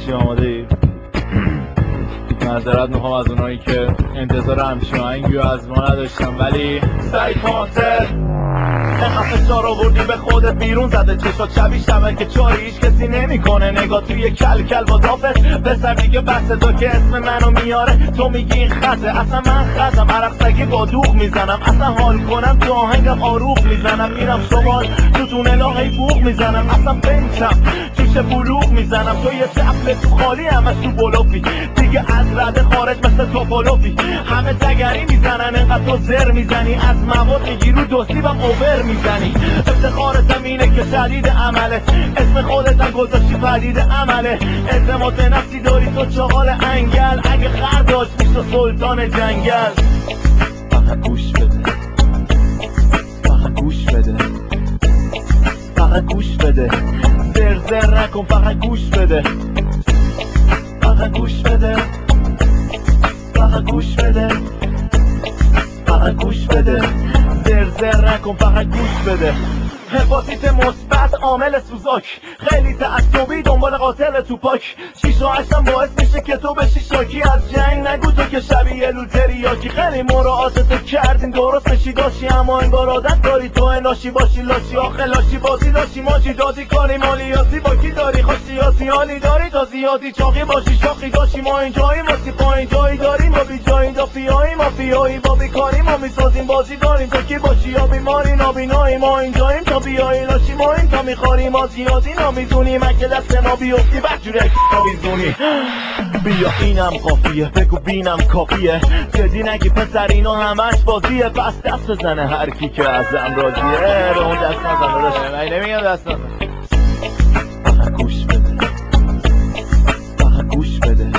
چی آماده ای؟ معذرت میخوام از اونایی که انتظار همچین آهنگی از ما نداشتم، ولی سعی پانتر اینقدر فشار آوردی به خودت بیرون زده چشات شبیه شبه که چاری هیچ کسی نمیکنه نگاه توی کل کل با دافت پسر دیگه بسه تا که اسم منو میاره تو میگی این خزه اصلا من خزم عرق سگی با دوغ میزنم اصلا حال کنم تو آهنگم آروغ میزنم میرم شمال تو تونلاهی بوغ میزنم اصلا بنچم جوش بلوغ میزنم تو یه چپل تو خالی همش تو بلوفی دیگه از رده خارج مثل توپولوفی همه دگری میزنن انقدر تو زر میزنی از مواد میگی رو دوستیبم اوور میزنی افتخارتم اینه که شدید عمله اسم خودتم گذاشتی پدید عمله اعتماد به نفسی داری تو چغال انگل اگه خر داشت میشه سلطان جنگل فقط گوش بده فقط گوش بده فقط گوش بده زر زر نکن فقط گوش بده فقط گوش بده فقط گوش بده فقط گوش بده زر زر نکن فقط گوش بده هپاتیت مثبت عامل سوزاک خیلی تعصبی دنبال قاتل توپاک 6 و 8 باعث میشه که تو بشی شاکی از جنگ نگو تو که شبیه لوتریاکی خیلی مراعاتت کردیم درست بشی داشی اما انگار عادت داری تو اناشی باشی لاشی آخه لاشی بازی داشی ماجی دادی کاری مالیاتی با کی داری خوش سیاسی حالی داری تا زیادی چاقی باشی شاخی داشی ما اینجایی واسه پایین جایی داریم ما بی جایی دافیایی مافیایی با بیکاری ما میسازیم بازی داریم تو کی باشی یا بیماری نابینایی ما اینجاییم تا بیایی لاشی ما این تا میخواریم ما زیادی نمیدونیم اگه دست ما بیفتی بدجوری نمیدونی بیا اینم قافیه بگو بینم کافیه جدی نگی پسر اینا همش بازیه پس دست بزنه هر کی که ازم راضیه به اون دست نزن داشته من نمیگم دست نزن فقط گوش بده فقط گوش بده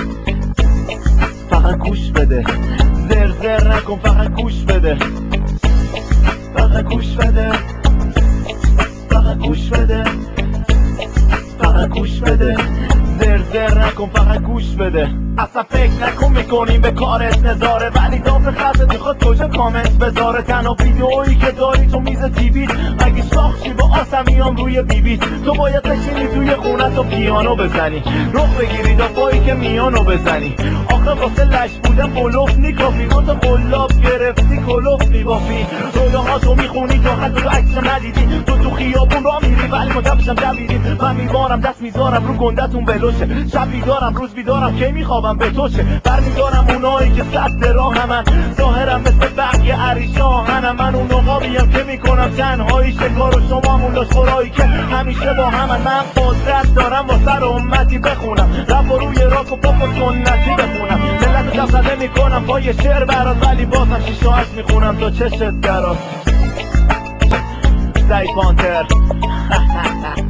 فقط گوش بده زر زر نکن فقط گوش بده فقط گوش بده فقط گوش بده فقط گوش بده زر زر نکن فقط گوش بده اصلا فکر نکن میکنیم به کارت نظاره ولی داف خطت میخواد کجا کامنت بذاره تنها ویدئویی که داری تو میز تیویت اگه شاخشی با آسمیام روی بیبیت تو باید بشینی توی خونت و پیانو بزنی رخ بگیری دافایی که میانو بزنی آخه واسه لش بودن بلوف نیکافی دو تا قلاب گرفتی کلوف میبافی رویاهاتو میخونی تا حتی تو عکس ندیدی تو خیابون را میری ولی متفشم دویدیم من میبارم دست میذارم رو گندتون بلوشه شب بیدارم روز بیدارم کی میخوابم به توشه برمیدارم اونایی که سد راه همن ظاهرم مثل بقیه عریشاهنم من اون نقابیم که میکنم تنهایی شکار و شما همون لاشخورایی که همیشه با همن من قدرت دارم با سر امتی بخونم رپ و روی راک و پاپ و سنتی بخونم ملت رو دفزده میکنم پای شعر برات ولی بازم 6 و 8 میخونم تا چشت درات سعی پانتر